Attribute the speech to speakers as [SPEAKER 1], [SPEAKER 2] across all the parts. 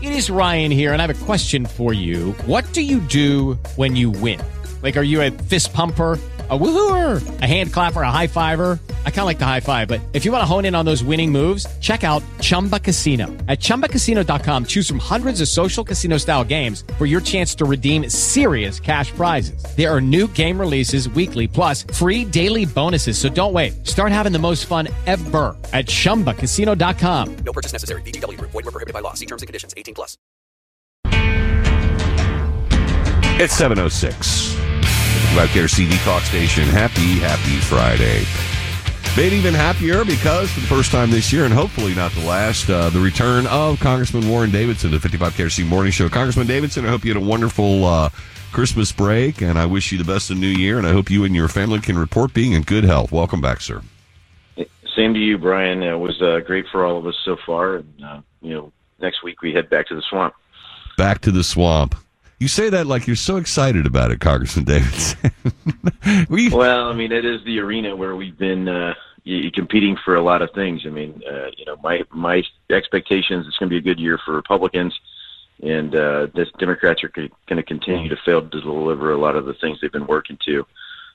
[SPEAKER 1] It is Ryan here, and I have a question for you. What do you do when you win? Like, are you a fist pumper, a woohooer, a hand clapper, a high fiver? I kind of like the high five, but if you want to hone in on those winning moves, check out Chumba Casino. At ChumbaCasino.com, choose from hundreds of social casino-style games for your chance to redeem serious cash prizes. There are new game releases weekly, plus free daily bonuses. So don't wait. Start having the most fun ever at ChumbaCasino.com.
[SPEAKER 2] No purchase necessary. VGW Group. Void where prohibited by law. See terms and conditions. 18+.
[SPEAKER 3] It's 7:06. About KRCD Talk Station. Happy Friday. Made even happier because for the first time this year, and hopefully not the last, the return of Congressman Warren Davidson to the 55 KRC Morning Show. Congressman Davidson, I hope you had a wonderful Christmas break, and I wish you the best of the new year, and I hope you and your family can report being in good health. Welcome back, sir.
[SPEAKER 4] Same to you, Brian. It was great for all of us so far. And, next week we head back to the swamp. Back to the swamp.
[SPEAKER 3] You say that like you're so excited about it, Congressman Davidson.
[SPEAKER 4] Well, I mean, it is the arena where we've been competing for a lot of things. I mean, my expectations it's going to be a good year for Republicans, and the Democrats are going to continue to fail to deliver a lot of the things they've been working to.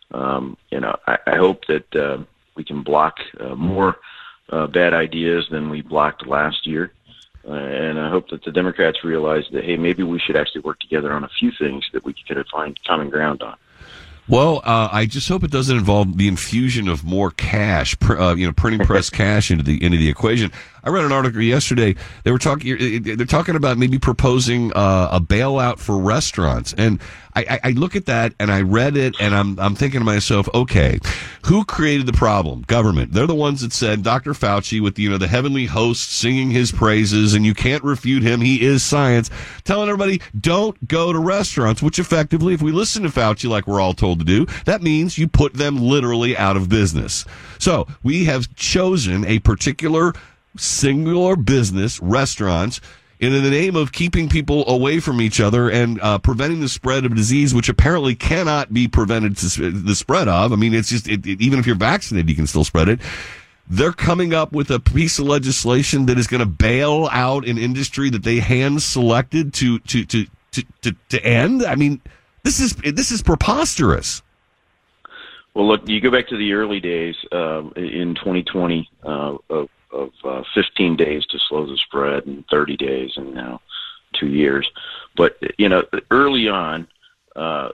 [SPEAKER 4] I hope that we can block more bad ideas than we blocked last year. And I hope that the Democrats realize that, hey, maybe we should actually work together on a few things that we could find common ground on.
[SPEAKER 3] Well, I just hope it doesn't involve the infusion of more cash, printing press cash into the equation. I read an article yesterday. They're talking about maybe proposing a bailout for restaurants, and I look at that and I read it and I'm thinking to myself, okay, who created the problem? Government. They're the ones that said Dr. Fauci with the heavenly host singing his praises, and you can't refute him. He is science, telling everybody don't go to restaurants. Which effectively, if we listen to Fauci like we're all told to do, that means you put them literally out of business. So we have chosen a particular singular business, restaurants, in the name of keeping people away from each other and preventing the spread of disease, which apparently cannot be prevented the spread of. I mean, it's just even if you're vaccinated, you can still spread it. They're coming up with a piece of legislation that is going to bail out an industry that they hand selected to end. I mean, this is preposterous.
[SPEAKER 4] Well, look, you go back to the early days in 2020 of 15 days to slow the spread, and 30 days, and now 2 years. But, early on, at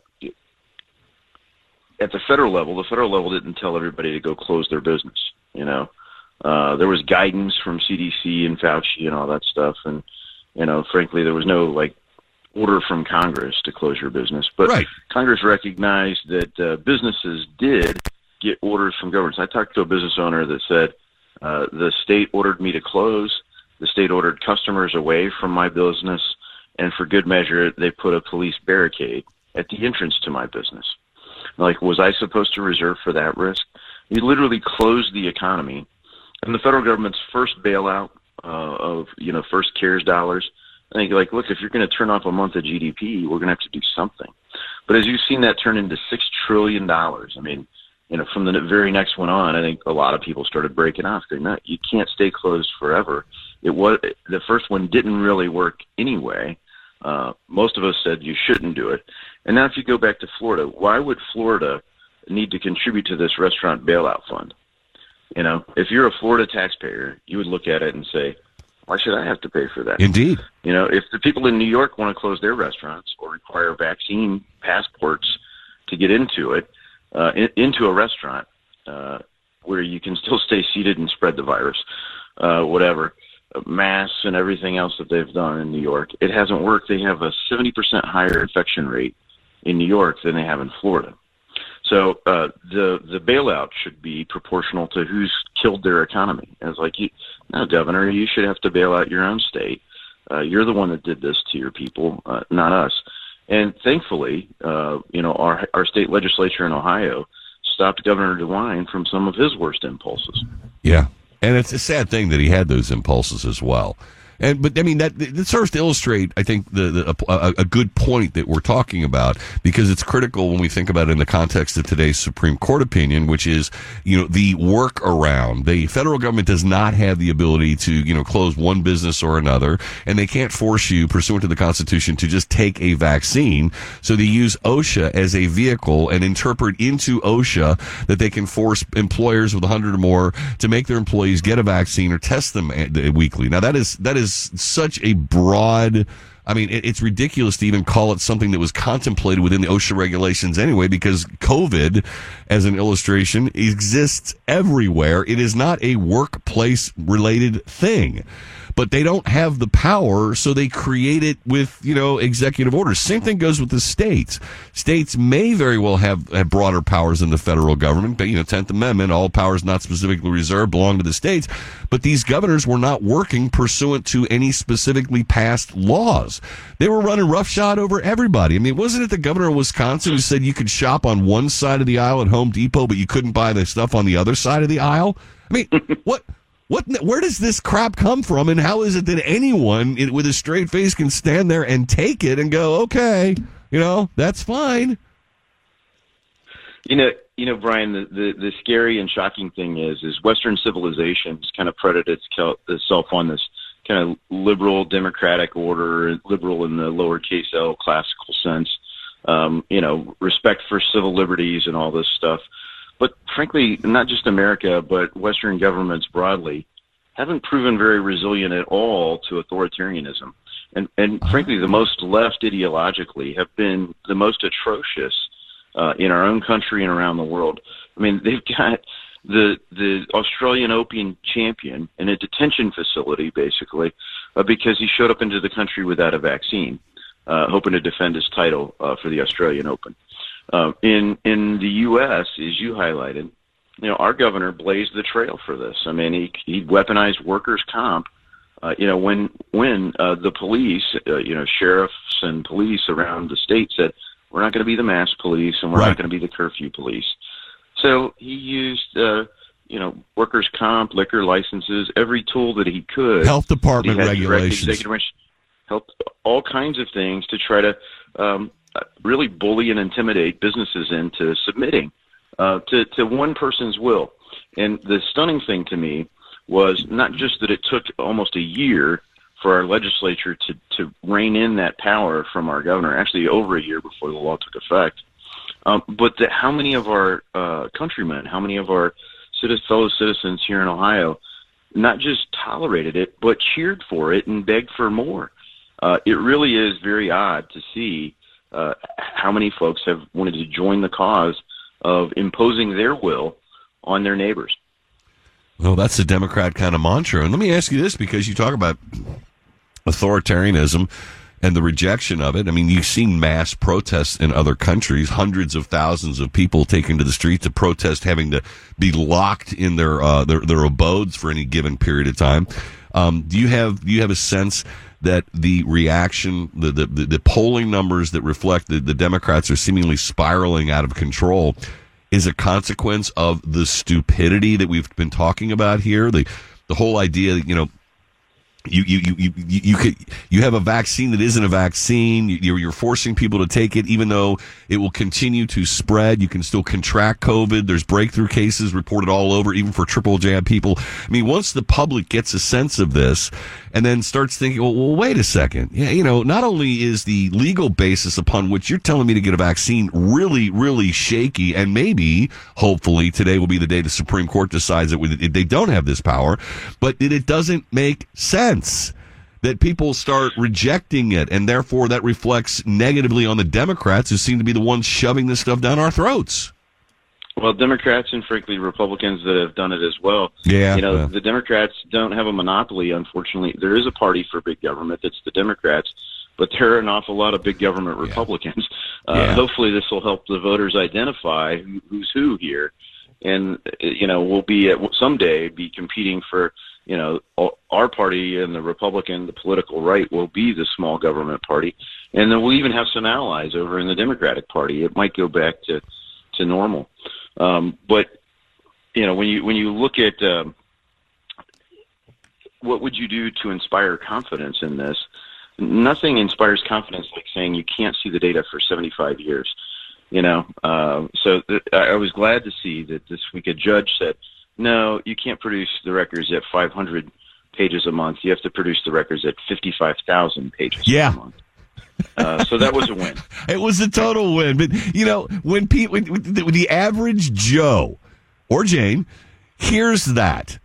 [SPEAKER 4] the federal level didn't tell everybody to go close their business. There was guidance from CDC and Fauci and all that stuff. And, frankly, there was no, order from Congress to close your business. But right. Congress recognized that businesses did get orders from governments. I talked to a business owner that said, the state ordered me to close. The state ordered customers away from my business. And for good measure, they put a police barricade at the entrance to my business. Was I supposed to reserve for that risk? You literally closed the economy. And the federal government's first bailout of first CARES dollars, I think, look, if you're going to turn off a month of GDP, we're going to have to do something. But as you've seen that turn into $6 trillion, I mean, from the very next one on, I think a lot of people started breaking off. Saying, no, you can't stay closed forever. The first one didn't really work anyway. Most of us said you shouldn't do it. And now if you go back to Florida, why would Florida need to contribute to this restaurant bailout fund? If you're a Florida taxpayer, you would look at it and say, why should I have to pay for that?
[SPEAKER 3] Indeed.
[SPEAKER 4] If the people in New York want to close their restaurants or require vaccine passports to get into it, into a restaurant where you can still stay seated and spread the virus, whatever, masks and everything else that they've done in New York, it hasn't worked. They have a 70% higher infection rate in New York than they have in Florida. So the bailout should be proportional to who's killed their economy. It's no, Governor, you should have to bail out your own state. You're the one that did this to your people, not us. And thankfully, our state legislature in Ohio stopped Governor DeWine from some of his worst impulses.
[SPEAKER 3] Yeah, and it's a sad thing that he had those impulses as well. But I mean that serves to illustrate, I think, a good point that we're talking about, because it's critical when we think about it in the context of today's Supreme Court opinion, which is, the workaround. The federal government does not have the ability to, close one business or another, and they can't force you, pursuant to the Constitution, to just take a vaccine. So they use OSHA as a vehicle and interpret into OSHA that they can force employers with 100 or more to make their employees get a vaccine or test them weekly. Now that is such a broad, it's ridiculous to even call it something that was contemplated within the OSHA regulations anyway, because COVID, as an illustration, exists everywhere. It is not a workplace-related thing. But they don't have the power, so they create it with, executive orders. Same thing goes with the states. States may very well have broader powers than the federal government, but, 10th Amendment, all powers not specifically reserved belong to the states. But these governors were not working pursuant to any specifically passed laws. They were running roughshod over everybody. Wasn't it the governor of Wisconsin who said you could shop on one side of the aisle at Home Depot, but you couldn't buy the stuff on the other side of the aisle? Where does this crap come from, and how is it that anyone with a straight face can stand there and take it and go, okay, that's fine?
[SPEAKER 4] Brian, the scary and shocking thing is Western civilizations kind of prided itself on this kind of liberal democratic order, liberal in the lowercase L classical sense, respect for civil liberties and all this stuff. But frankly, not just America, but Western governments broadly haven't proven very resilient at all to authoritarianism. And frankly, the most left ideologically have been the most atrocious in our own country and around the world. They've got the Australian Open champion in a detention facility, basically, because he showed up into the country without a vaccine, hoping to defend his title for the Australian Open. In the U.S., as you highlighted, our governor blazed the trail for this. He weaponized workers' comp. When the police, sheriffs and police around the state said, we're not going to be the mass police and we're not going to be the curfew police. So he used, workers' comp, liquor licenses, every tool that he could.
[SPEAKER 3] Health department regulations.
[SPEAKER 4] All kinds of things to try to really bully and intimidate businesses into submitting to one person's will. And the stunning thing to me was not just that it took almost a year for our legislature to rein in that power from our governor, actually over a year before the law took effect, but that how many of our countrymen, how many of our fellow citizens here in Ohio not just tolerated it, but cheered for it and begged for more. It really is very odd to see how many folks have wanted to join the cause of imposing their will on their neighbors.
[SPEAKER 3] Well, that's the Democrat kind of mantra. And let me ask you this, because you talk about authoritarianism and the rejection of it. You've seen mass protests in other countries, hundreds of thousands of people taken to the street to protest having to be locked in their abodes for any given period of time. Do you have a sense that the reaction, the polling numbers that reflect the Democrats are seemingly spiraling out of control is a consequence of the stupidity that we've been talking about here? The whole idea that, you have a vaccine that isn't a vaccine. You're forcing people to take it, even though it will continue to spread. You can still contract COVID. There's breakthrough cases reported all over, even for triple jab people. Once the public gets a sense of this and then starts thinking, well, wait a second. Yeah, not only is the legal basis upon which you're telling me to get a vaccine really, really shaky, and maybe, hopefully, today will be the day the Supreme Court decides that they don't have this power, but it doesn't make sense that people start rejecting it, and therefore that reflects negatively on the Democrats, who seem to be the ones shoving this stuff down our throats.
[SPEAKER 4] Well, Democrats and, frankly, Republicans that have done it as well.
[SPEAKER 3] Yeah.
[SPEAKER 4] The Democrats don't have a monopoly, unfortunately. There is a party for big government. That's the Democrats. But there are an awful lot of big government Republicans. Hopefully this will help the voters identify who's who here. And, we'll be someday be competing for, our party and the Republican, the political right, will be the small government party. And then we'll even have some allies over in the Democratic Party. It might go back to normal. But when you look at what would you do to inspire confidence in this? Nothing inspires confidence like saying you can't see the data for 75 years. I was glad to see that this week a judge said, no, you can't produce the records at 500 pages a month. You have to produce the records at 55,000 pages a month. So that was a win.
[SPEAKER 3] It was a total win. But, when the average Joe or Jane hears that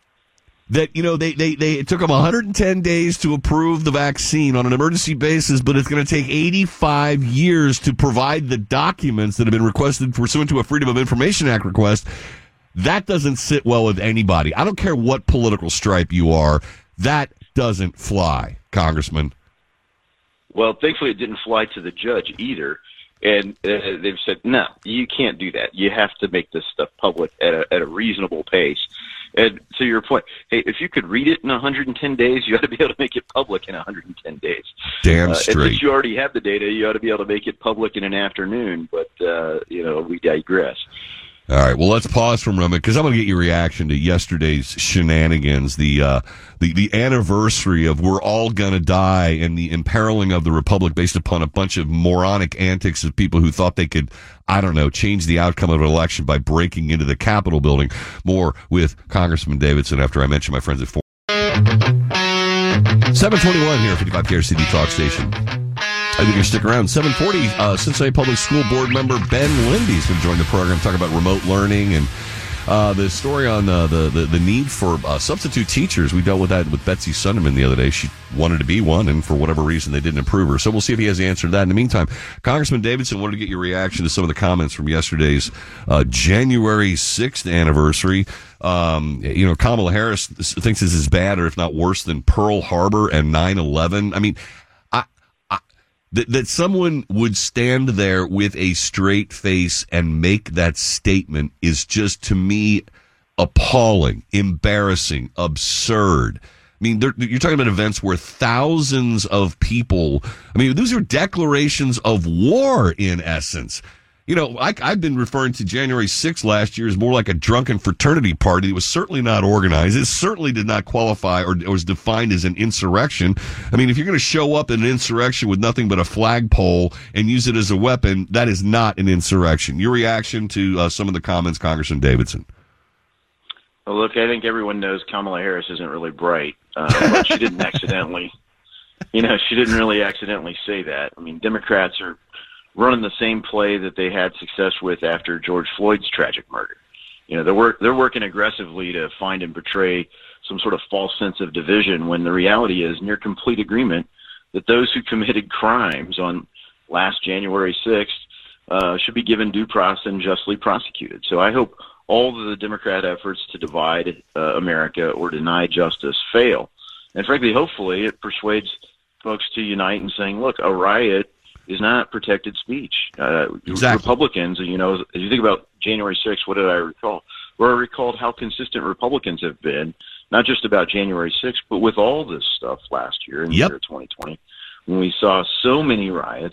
[SPEAKER 3] it took them 110 days to approve the vaccine on an emergency basis, but it's going to take 85 years to provide the documents that have been requested pursuant to a Freedom of Information Act request. That doesn't sit well with anybody. I don't care what political stripe you are. That doesn't fly, Congressman.
[SPEAKER 4] Well, thankfully it didn't fly to the judge either. And they've said, no, you can't do that. You have to make this stuff public at a reasonable pace. And to your point, hey, if you could read it in 110 days, you ought to be able to make it public in 110 days.
[SPEAKER 3] Damn straight.
[SPEAKER 4] And since you already have the data, you ought to be able to make it public in an afternoon. But, we digress.
[SPEAKER 3] All right, well, let's pause for a moment because I'm going to get your reaction to yesterday's shenanigans, the anniversary of We're All Gonna Die and the imperiling of the Republic based upon a bunch of moronic antics of people who thought they could, change the outcome of an election by breaking into the Capitol building. More with Congressman Davidson after I mention my friends at 4. 721 here, 55 KRCD Talk Station. I think you stick around. 740, Cincinnati Public School Board member Ben Lindy's going to join the program, talk about remote learning and the story on the need for substitute teachers. We dealt with that with Betsy Sunderman the other day. She wanted to be one, and for whatever reason, they didn't approve her. So we'll see if he has the answer to that. In the meantime, Congressman Davidson wanted to get your reaction to some of the comments from yesterday's January 6th anniversary. Kamala Harris thinks this is bad, or if not worse than Pearl Harbor and 9/11. I mean, That someone would stand there with a straight face and make that statement is just, to me, appalling, embarrassing, absurd. I mean, you're talking about events where thousands of people, those are declarations of war, in essence. I've been referring to January 6th last year as more like a drunken fraternity party. It was certainly not organized. It certainly did not qualify or was defined as an insurrection. If you're going to show up in an insurrection with nothing but a flagpole and use it as a weapon, that is not an insurrection. Your reaction to some of the comments, Congressman Davidson?
[SPEAKER 4] Well, look, I think everyone knows Kamala Harris isn't really bright, but she didn't accidentally, she didn't really accidentally say that. Democrats are running the same play that they had success with after George Floyd's tragic murder. They're working aggressively to find and portray some sort of false sense of division when the reality is near complete agreement that those who committed crimes on last January 6th should be given due process and justly prosecuted. So I hope all of the Democrat efforts to divide America or deny justice fail. And frankly, hopefully it persuades folks to unite in saying, look, a riot is not protected speech.
[SPEAKER 3] Exactly.
[SPEAKER 4] Republicans, as you think about January 6th, what did I recall? Well, I recalled how consistent Republicans have been, not just about January 6th, but with all this stuff last year in the year 2020, when we saw so many riots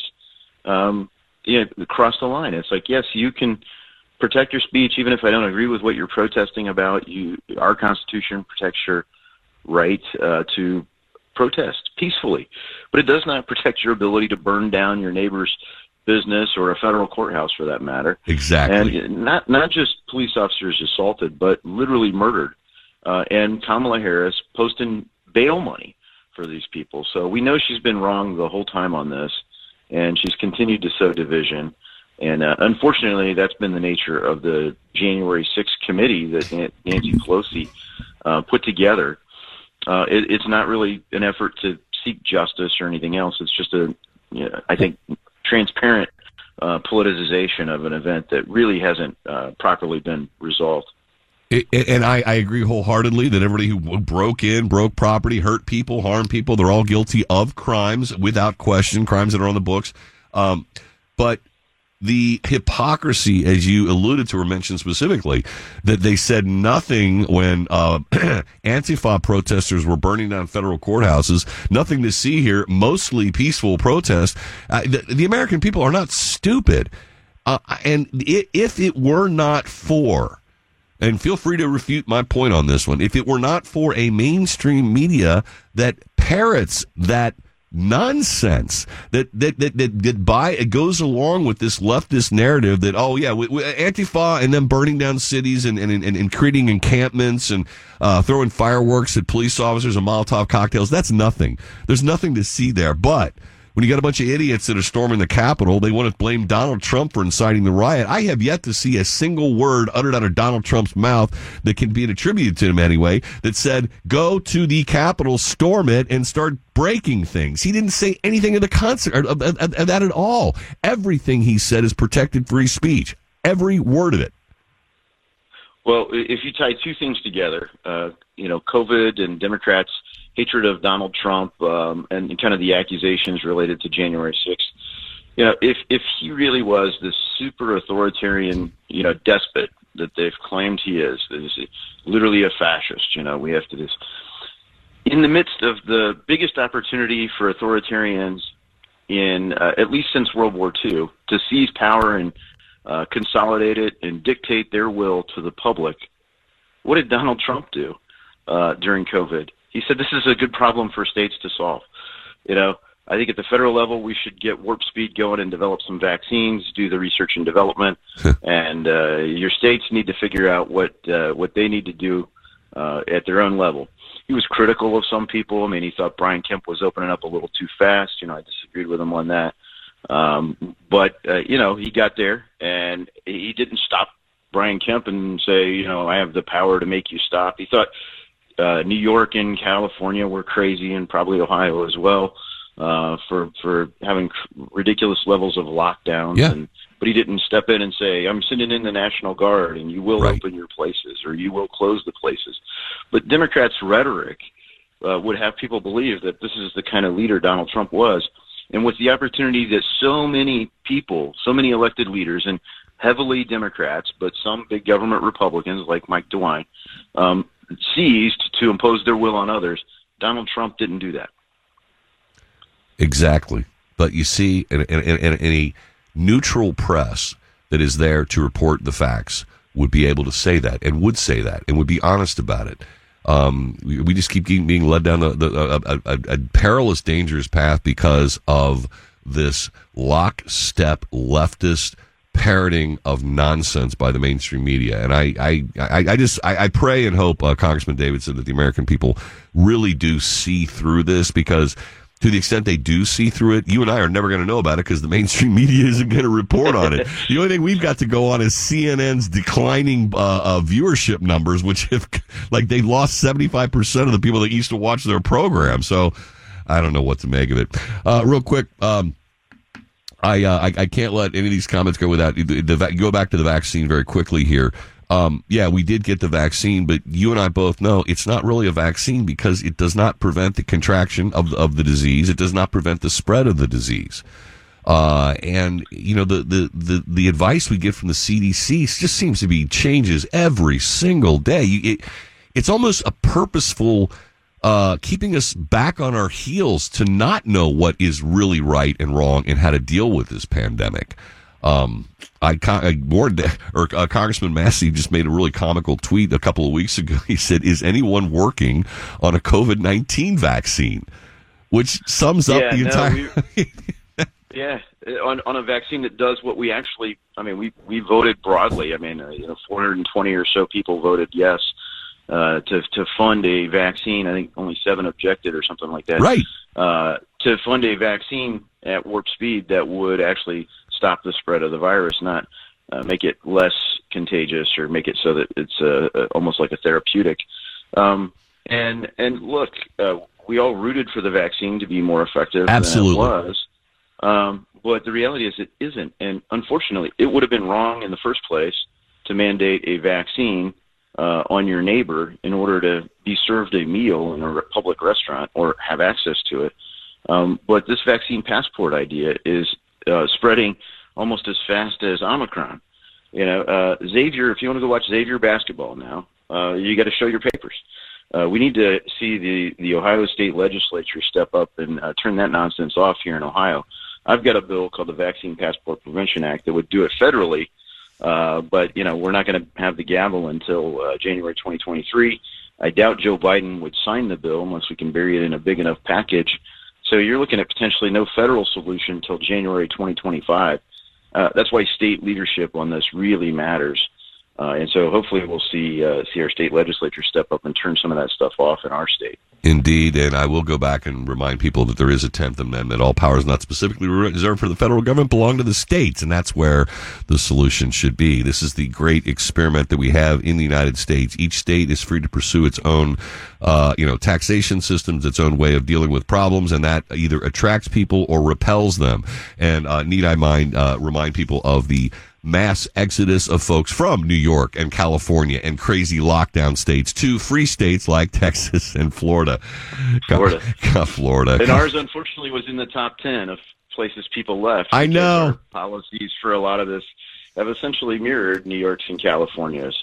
[SPEAKER 4] across the line. It's like, yes, you can protect your speech, even if I don't agree with what you're protesting about. Our Constitution protects your right to protest peacefully, but it does not protect your ability to burn down your neighbor's business or a federal courthouse, for that matter.
[SPEAKER 3] Exactly.
[SPEAKER 4] And not just police officers assaulted, but literally murdered. And Kamala Harris posting bail money for these people. So we know she's been wrong the whole time on this, and she's continued to sow division. And unfortunately, that's been the nature of the January 6th committee that Nancy Pelosi put together. It's not really an effort to seek justice or anything else. It's just I think, transparent politicization of an event that really hasn't properly been resolved.
[SPEAKER 3] And I agree wholeheartedly that everybody who broke property, hurt people, harmed people, they're all guilty of crimes without question, crimes that are on the books. But the hypocrisy, as you alluded to or mentioned specifically, that they said nothing when Antifa protesters were burning down federal courthouses, nothing to see here, mostly peaceful protests. The American people are not stupid. And if it were not for and feel free to refute my point on this one, if it were not for a mainstream media that parrots that nonsense that it goes along with this leftist narrative that, oh yeah, Antifa and them burning down cities and creating encampments and throwing fireworks at police officers and Molotov cocktails, that's nothing. There's nothing to see there. But when you got a bunch of idiots that are storming the Capitol, they want to blame Donald Trump for inciting the riot. I have yet to see a single word uttered out of Donald Trump's mouth that can be attributed to him anyway that said, go to the Capitol, storm it, and start breaking things. He didn't say anything of the concert of that at all. Everything he said is protected free speech. Every word of it.
[SPEAKER 4] Well, if you tie two things together, COVID and Democrats' hatred of Donald Trump and kind of the accusations related to January 6th, if he really was this super authoritarian, despot that they've claimed he is literally a fascist, we have to just, in the midst of the biggest opportunity for authoritarians in at least since World War II to seize power and consolidate it and dictate their will to the public, what did Donald Trump do during COVID? He said this is a good problem for states to solve. I think at the federal level we should get warp speed going and develop some vaccines, do the research and development, and your states need to figure out what they need to do at their own level. He was critical of some people. I mean, he thought Brian Kemp was opening up a little too fast. I disagreed with him on that. But he got there, and he didn't stop Brian Kemp and say, I have the power to make you stop. He thought New York and California were crazy, and probably Ohio as well, for having ridiculous levels of lockdowns.
[SPEAKER 3] Yeah.
[SPEAKER 4] But he didn't step in and say, I'm sending in the National Guard, and you will open your places, or you will close the places. But Democrats' rhetoric would have people believe that this is the kind of leader Donald Trump was. And with the opportunity that so many people, so many elected leaders, and heavily Democrats, but some big government Republicans like Mike DeWine, seized to impose their will on others, Donald Trump didn't do that.
[SPEAKER 3] Exactly. But you see, in a neutral press that is there to report the facts would be able to say that and would say that and would be honest about it. We just keep being led down a perilous, dangerous path because of this lockstep leftist parroting of nonsense by the mainstream media. And I pray and hope, Congressman Davidson, that the American people really do see through this, because to the extent they do see through it, you and I are never going to know about it because the mainstream media isn't going to report on it. The only thing we've got to go on is CNN's declining viewership numbers, which have, they lost 75% of the people that used to watch their program. So I don't know what to make of it. Real quick, I can't let any of these comments go without go back to the vaccine very quickly here. Yeah, we did get the vaccine, but you and I both know it's not really a vaccine because it does not prevent the contraction of the disease. It does not prevent the spread of the disease. And the advice we get from the CDC just seems to be changes every single day. It's almost a purposeful keeping us back on our heels to not know what is really right and wrong and how to deal with this pandemic. Congressman Massey just made a really comical tweet a couple of weeks ago. He said, "Is anyone working on a COVID-19 vaccine?" Which sums up the entire. On a vaccine that does what we actually. I mean, we voted broadly. I mean, 420 or so people voted yes to fund a vaccine. I think only 7 objected or something like that. Right.
[SPEAKER 4] To fund a vaccine at warp speed that would actually stop the spread of the virus, not make it less contagious or make it so that it's almost like a therapeutic. And look, we all rooted for the vaccine to be more effective
[SPEAKER 3] Absolutely.
[SPEAKER 4] than it was. But the reality is it isn't. And unfortunately, it would have been wrong in the first place to mandate a vaccine on your neighbor in order to be served a meal in a public restaurant or have access to it. But this vaccine passport idea is spreading almost as fast as Omicron. Xavier, if you want to go watch Xavier basketball now, you got to show your papers. We need to see the Ohio State Legislature step up and turn that nonsense off here in Ohio. I've got a bill called the Vaccine Passport Prevention Act that would do it federally, But, we're not going to have the gavel until January 2023. I doubt Joe Biden would sign the bill unless we can bury it in a big enough package. So you're looking at potentially no federal solution until January 2025. That's why state leadership on this really matters. And so hopefully we'll see our state legislature step up and turn some of that stuff off in our state.
[SPEAKER 3] Indeed, and I will go back and remind people that there is a 10th Amendment. All powers not specifically reserved for the federal government belong to the states, and that's where the solution should be. This is the great experiment that we have in the United States. Each state is free to pursue its own, taxation systems, its own way of dealing with problems, and that either attracts people or repels them. And need I remind people of the mass exodus of folks from New York and California and crazy lockdown states to free states like Texas and Florida. Florida.
[SPEAKER 4] And ours, unfortunately, was in the top 10 of places people left.
[SPEAKER 3] I know.
[SPEAKER 4] Our policies for a lot of this have essentially mirrored New York's and California's.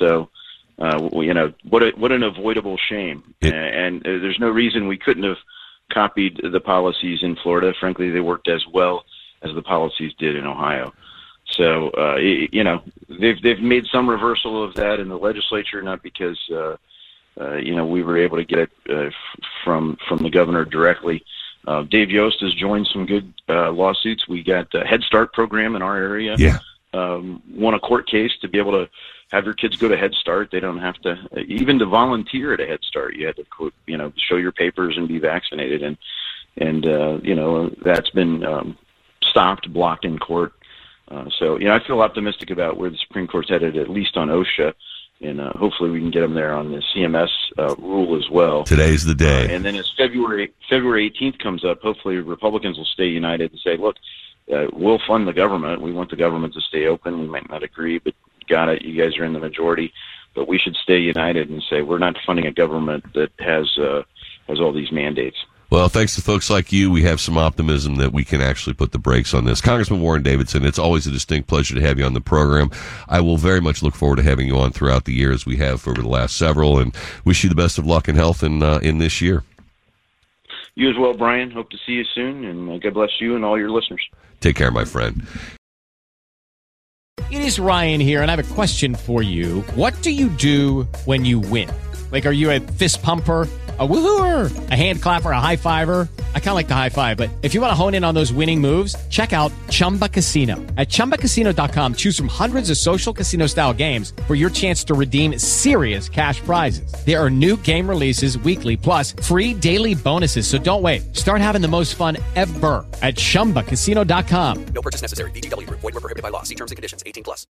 [SPEAKER 4] What an avoidable shame. And there's no reason we couldn't have copied the policies in Florida. Frankly, they worked as well as the policies did in Ohio. So, they've made some reversal of that in the legislature, not because, we were able to get it from the governor directly. Dave Yost has joined some good lawsuits. We got a Head Start program in our area.
[SPEAKER 3] Yeah.
[SPEAKER 4] Won a court case to be able to have your kids go to Head Start. They don't have to, even to volunteer at a Head Start, you had to, show your papers and be vaccinated. And that's been blocked in court. I feel optimistic about where the Supreme Court's headed, at least on OSHA, and hopefully we can get them there on the CMS rule as well.
[SPEAKER 3] Today's the day.
[SPEAKER 4] And then as February 18th comes up, hopefully Republicans will stay united and say, look, we'll fund the government. We want the government to stay open. We might not agree, but got it. You guys are in the majority. But we should stay united and say we're not funding a government that has all these mandates.
[SPEAKER 3] Well, thanks to folks like you, we have some optimism that we can actually put the brakes on this. Congressman Warren Davidson, it's always a distinct pleasure to have you on the program. I will very much look forward to having you on throughout the year as we have over the last several, and wish you the best of luck and health in this year.
[SPEAKER 4] You as well, Brian. Hope to see you soon, and God bless you and all your listeners.
[SPEAKER 3] Take care, my friend.
[SPEAKER 1] It is Ryan here, and I have a question for you. What do you do when you win? Like, are you a fist pumper, a woohooer, a hand clapper, a high fiver? I kind of like the high five, but if you want to hone in on those winning moves, check out Chumba Casino. At ChumbaCasino.com, choose from hundreds of social casino-style games for your chance to redeem serious cash prizes. There are new game releases weekly, plus free daily bonuses. So don't wait. Start having the most fun ever at ChumbaCasino.com.
[SPEAKER 2] No purchase necessary. VGW Group. Void where prohibited by law. See terms and conditions. 18+.